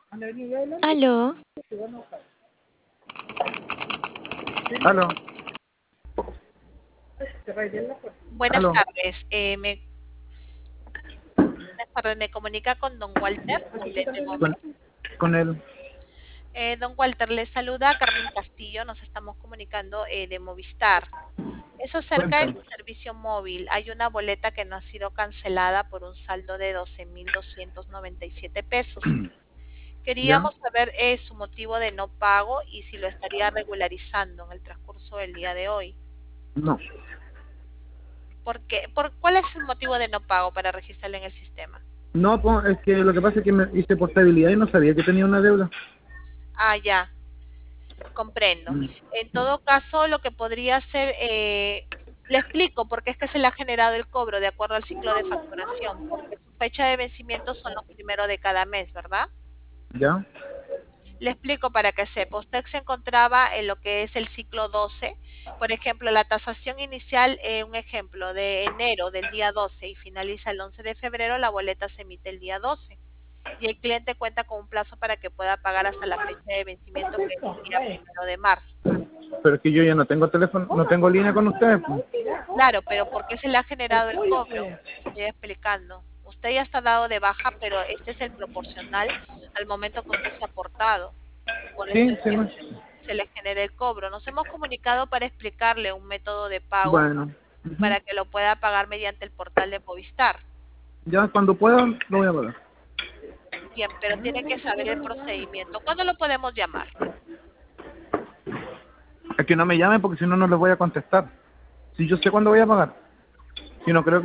Aló, Aló, Buenas aló, tardes. Buenas tardes. Me comunica con don Walter, del ente móvil. con él. Don Walter, le saluda Carmen Castillo. Nos estamos comunicando de Movistar. Es acerca del Cuéntame. servicio móvil. Hay una boleta que no ha sido cancelada por un saldo de 12.297 pesos. ¿Ya? Queríamos saber su motivo de no pago y si lo estaría regularizando en el transcurso del día de hoy. No. ¿Cuál es el motivo de no pago para registrarlo en el sistema? No, es que lo que pasa es que me hice portabilidad y no sabía que tenía una deuda. Ah, ya. Comprendo. Mm. En todo caso, lo que podría hacer, le explico por qué es que se le ha generado el cobro de acuerdo al ciclo de facturación, porque su fecha de vencimiento son los primeros de cada mes, ¿verdad? ¿Ya? Le explico para que sepa. Usted se encontraba en lo que es el ciclo 12. Por ejemplo, la tasación inicial, un ejemplo, de enero del día 12 y finaliza el 11 de febrero, la boleta se emite el día 12. Y el cliente cuenta con un plazo para que pueda pagar hasta la fecha de vencimiento, que es el día 1 de marzo. Pero es que yo ya no tengo teléfono, no tengo línea con ustedes, pues. Claro, pero ¿por qué se le ha generado el cobro? Estoy explicando. Usted ya está dado de baja, pero este es el proporcional al momento que usted se ha aportado. Por eso Sí, es sí, que no. se le genera el cobro. Nos hemos comunicado para explicarle un método de pago Bueno. Ujú. para que lo pueda pagar mediante el portal de Movistar. Ya cuando pueda lo voy a pagar. Bien, pero tiene que saber el procedimiento. ¿Cuándo lo podemos llamar? Es que no me llamen porque si no, no les voy a contestar. Si yo sé cuándo voy a pagar. Si no creo que